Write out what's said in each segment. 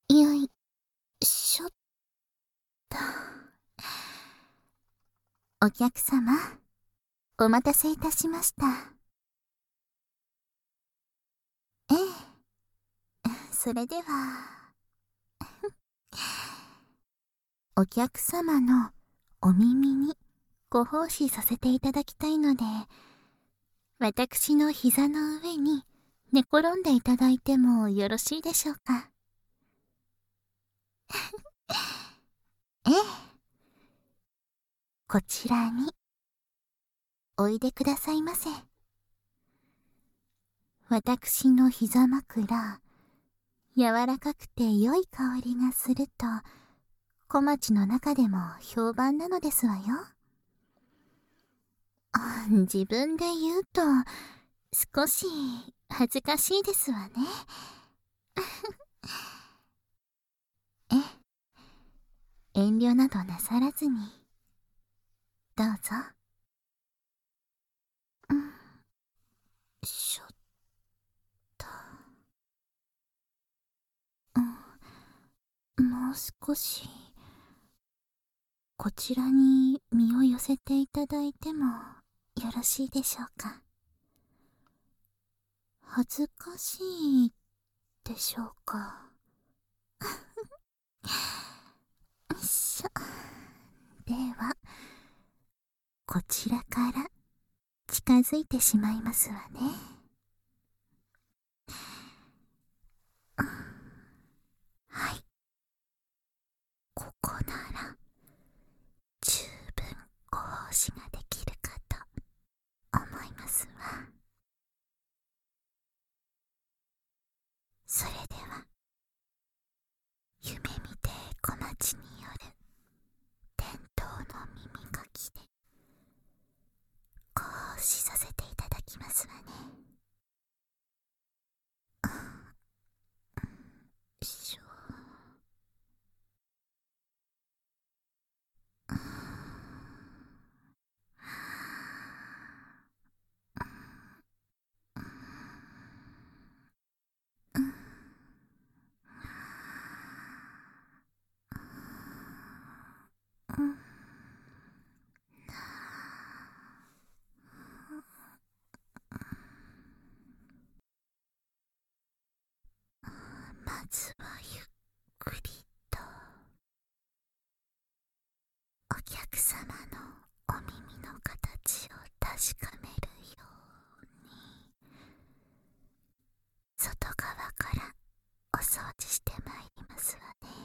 よいしょっと。お客様、お待たせいたしました。ええ、それでは、お客様のお耳にご奉仕させていただきたいので、私の膝の上に寝転んでいただいてもよろしいでしょうか。ええ、こちらにおいでくださいませ。私の膝枕、柔らかくて良い香りがすると、小町の中でも評判なのですわよ。自分で言うと、少し恥ずかしいですわね。え、遠慮などなさらずに、どうぞ。うん、しょっと。もう少し、こちらに身を寄せていただいてもよろしいでしょうか。恥ずかしいでしょうか。よいしょ。では、こちらから近づいてしまいますわね。はい。ここなら、十分ご奉仕ができるかと思いますわ。それでは、夢見て小町による伝統の耳かきでご奉仕させていただきますわね。しょ。まずはゆっくりとお客様のお耳の形を確かめるように外側からお掃除してまいりますわね。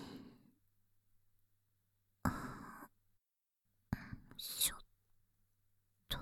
しょっと。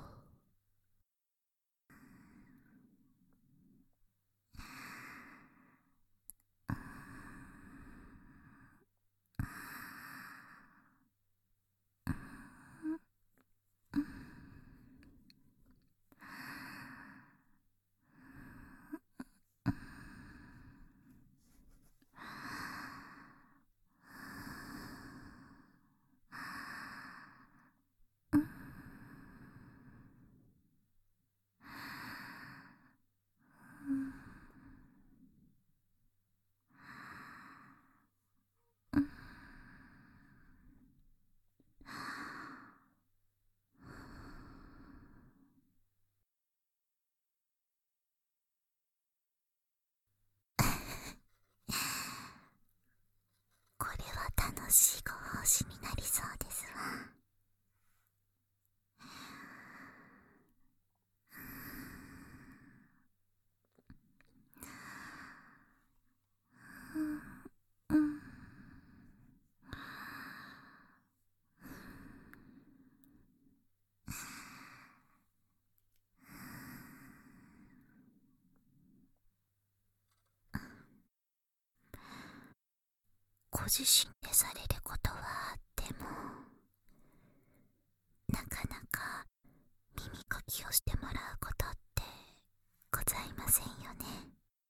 これは楽しいご奉仕になりそうですわ。うん、ご自身でされることはあっても、なかなか耳かきをしてもらうことってございませんよね。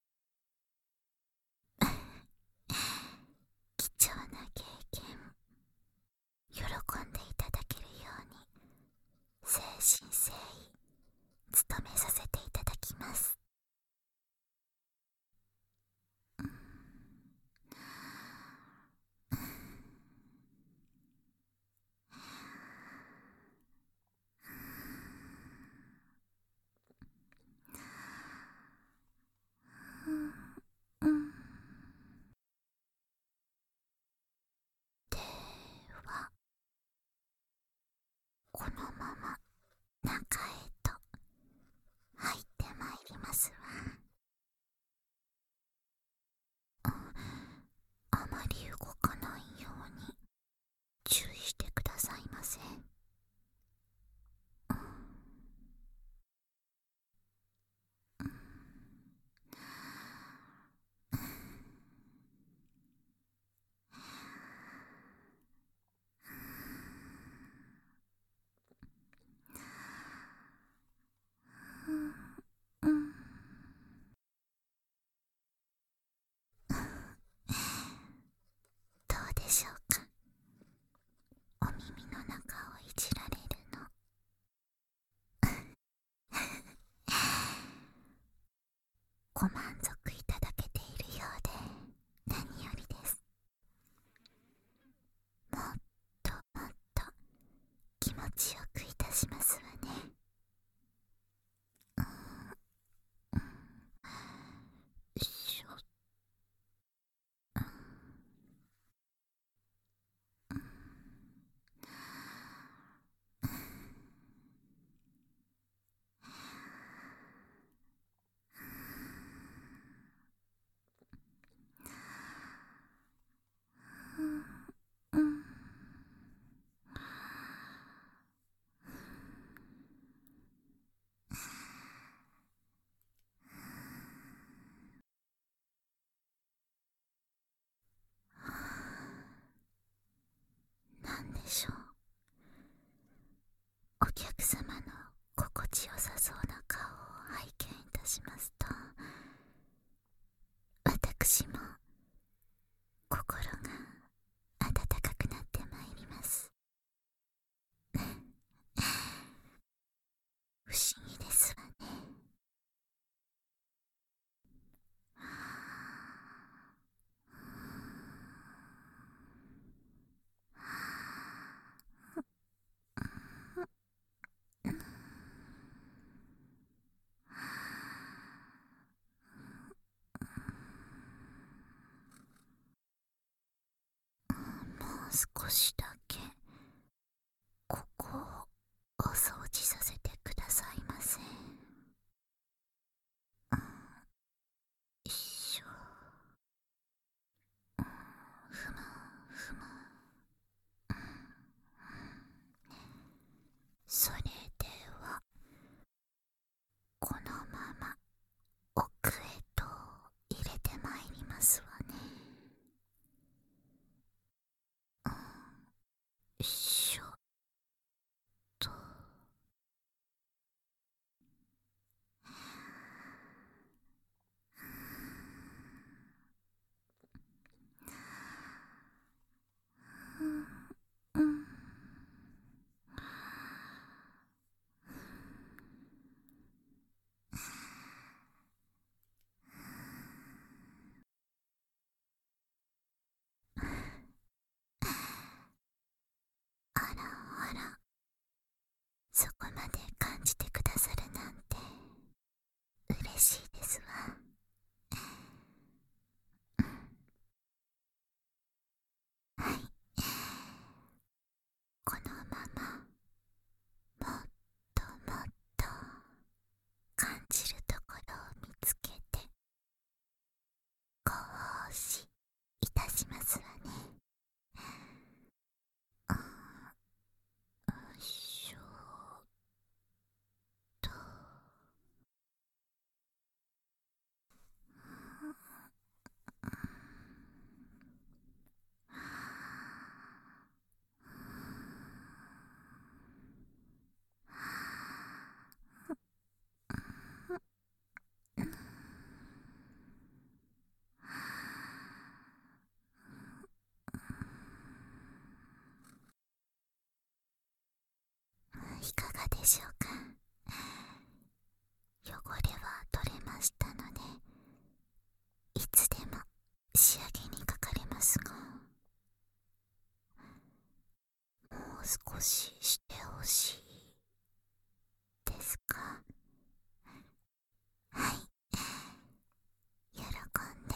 貴重な経験、喜んでいただけるように誠心誠意努めさせていただきます。 持ちよくいたしますわね。しょなんでしょう。お客様の心地よさそうな顔を拝見いたしますと、私も心が温かくなってまいります。不思議ですわね。もう少しだけここをお掃除させてくださいませ。一緒。ふむふむ。それではこのまま奥へと入れてまいりますわね。一緒と。うん。あらあら、そこまで感じてくださるなんて嬉しいですわ。はい、このままもっともっと感じるところを見つけてご奉仕いたしますわね。よいしょと。いかがでしょうか。汚れは取れましたので、いつでも仕上げにかかれますが、もう少ししてほしいですか。はい、喜んで。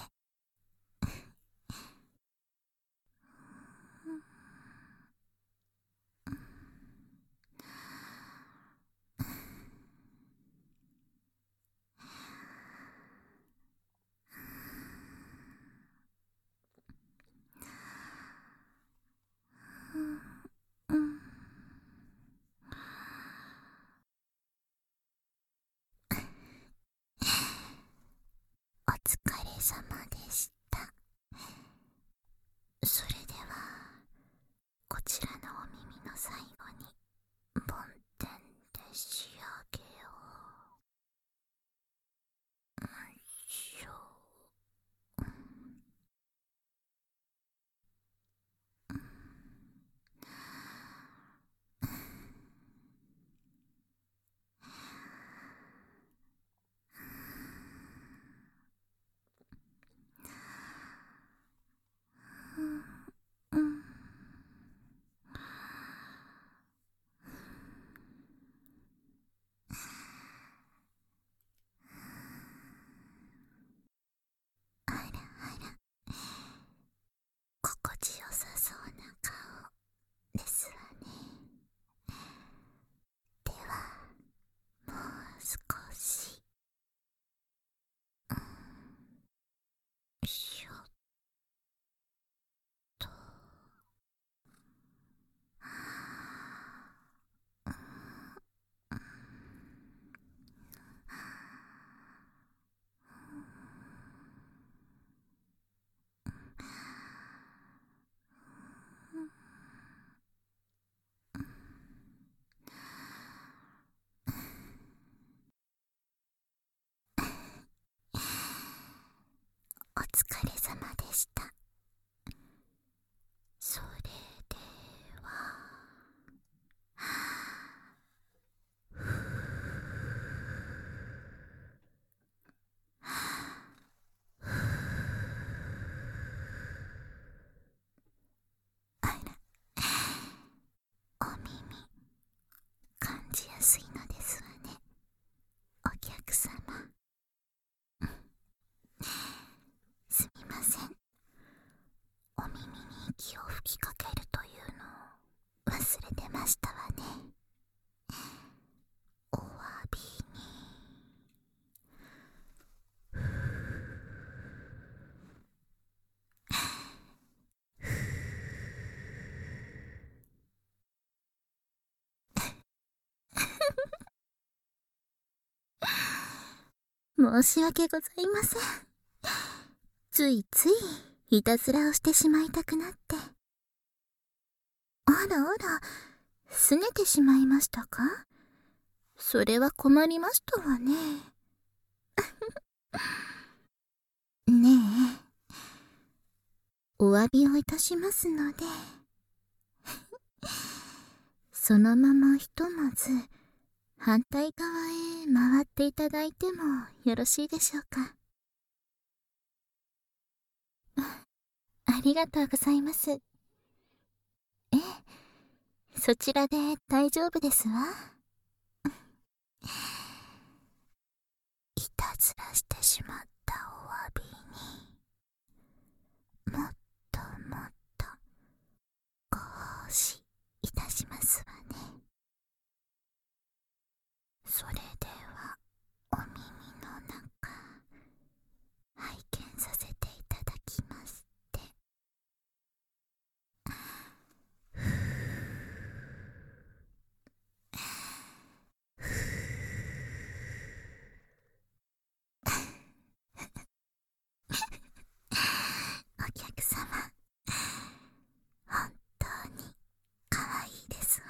うん。お疲れ様でした。それではこちらのお耳の最後に梵天で仕上げよう。よいしょ。 吹きかけるというのを忘れてましたわね。お詫びに。申し訳ございません。ついついいたずらをしてしまいたくなって。あらあら、拗ねてしまいましたか？それは困りましたわね。ねえ、お詫びをいたしますので、そのままひとまず反対側へ回っていただいてもよろしいでしょうか。ありがとうございます。ええ、そちらで大丈夫ですわ。いたずらしてしまったお詫びに、もっともっとご奉仕いたしますわね。それではお耳の中拝見させていただきますって。お客様、本当に可愛いですわ。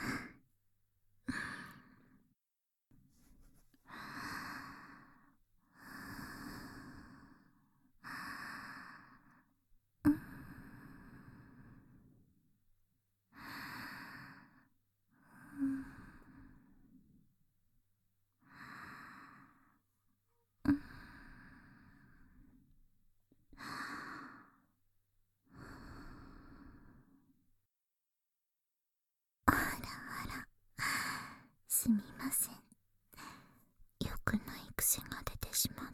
あらあら、すみません。良くない癖が出てしまって。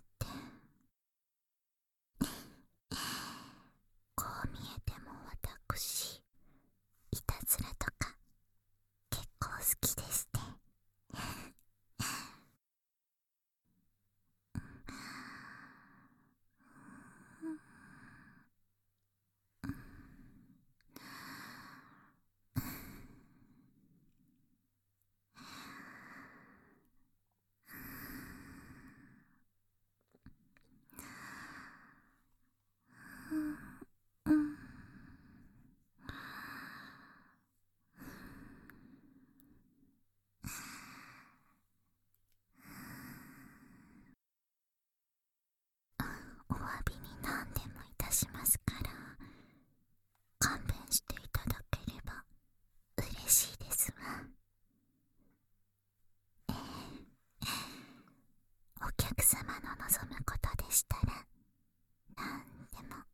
こう見えても私、いたずらとか結構好きでして。うん、お詫びに何でもいたしますから、勘弁していただければ嬉しいですわ。お客様の望むことでしたら何でも。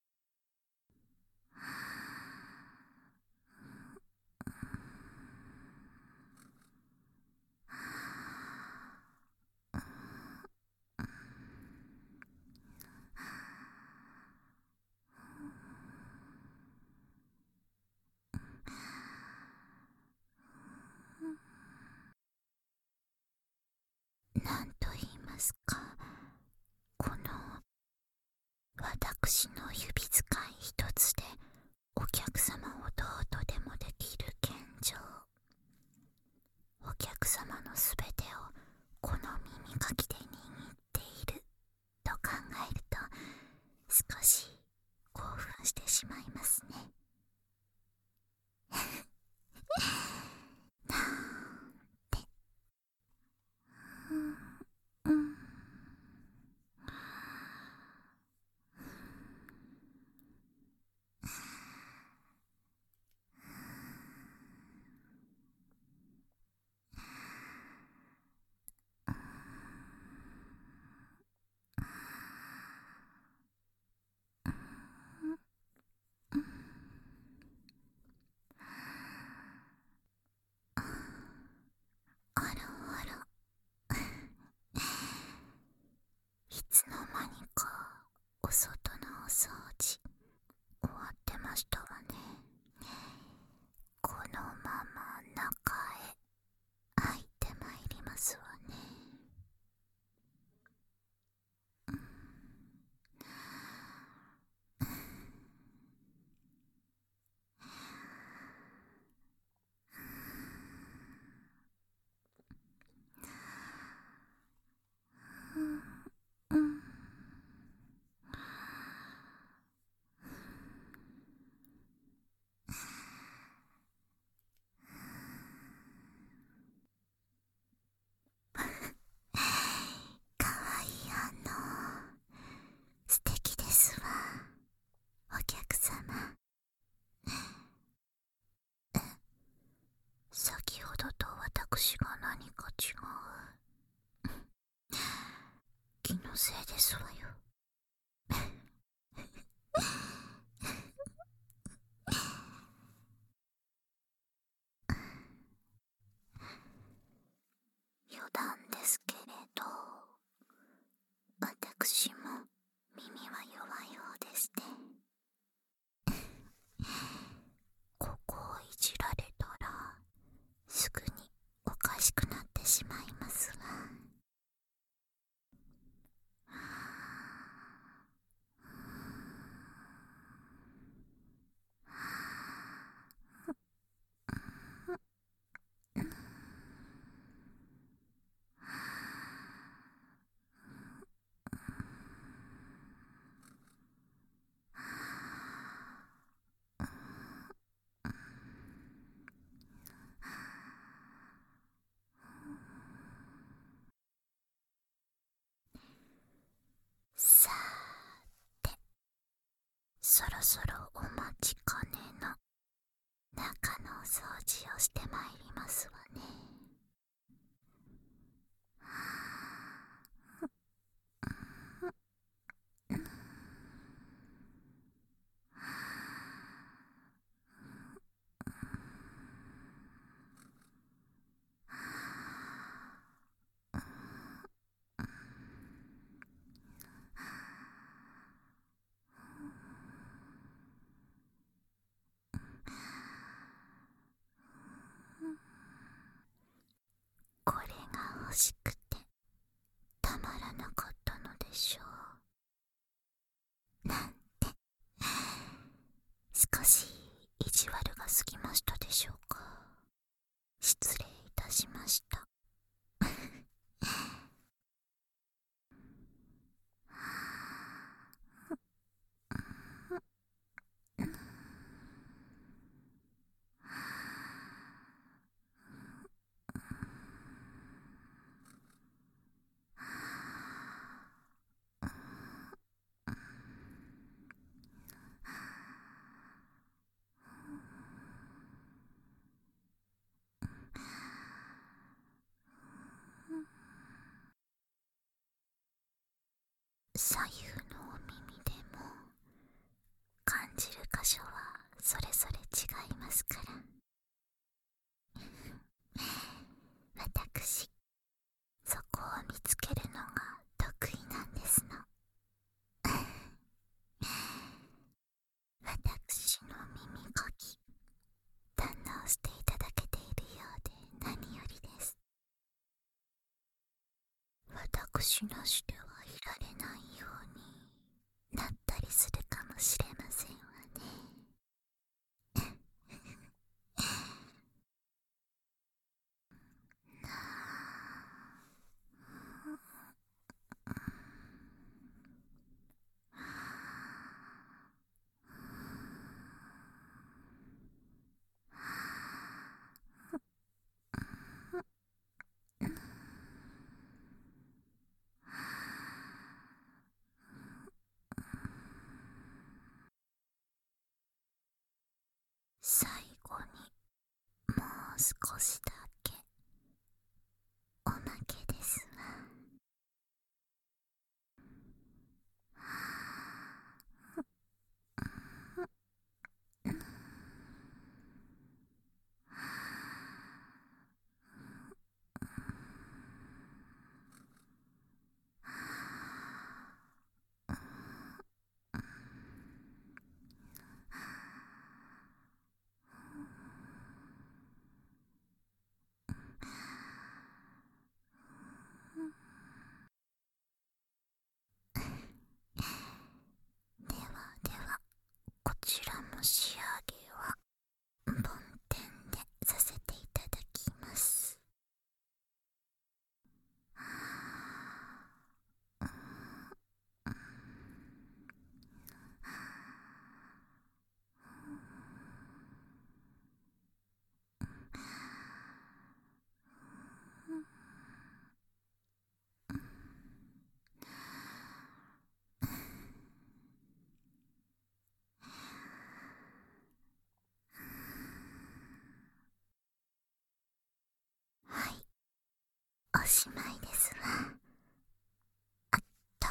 何と言いますか、この私の指使い一つでお客様をどうとでもできる現状、お客様のすべてをこの耳かきで握っていると考えると、少し興奮してしまいますね。なんて。うん、 私が何か違う。気のせいですわよ。余談ですけれど、私も耳は弱い方でして、ここをいじられたらすぐにおかしくなってしまいますわ。さーて、そろそろお待ちかねの中のお掃除をしてまいりますわね。これが欲しくてたまらなかったのでしょう。なんて少し意地悪が過ぎましたでしょうか。失礼いたしました。左右のお耳でも感じる箇所はそれぞれ違いますから。私、そこを見つけるのが得意なんですの。私の耳かき、堪能していただけているようで何よりです。私なしではいられないようになったりするかもしれませんわね。最後にもう少しだけおまけですわ。 しまいですわ。あっと。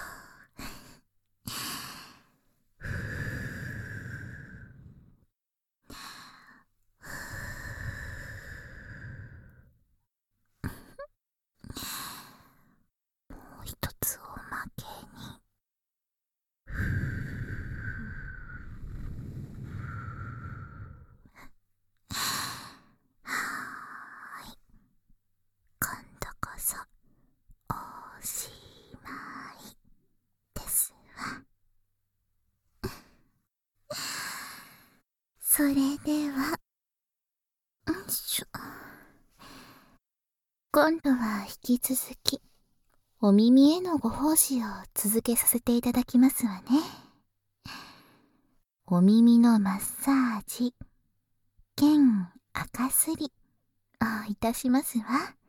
もう一つおまけに。はーい。今度こそおしまいですわ。それでは、よいしょ。今度は引き続き、お耳へのご奉仕を続けさせていただきますわね。お耳のマッサージ、兼赤すりをいたしますわ。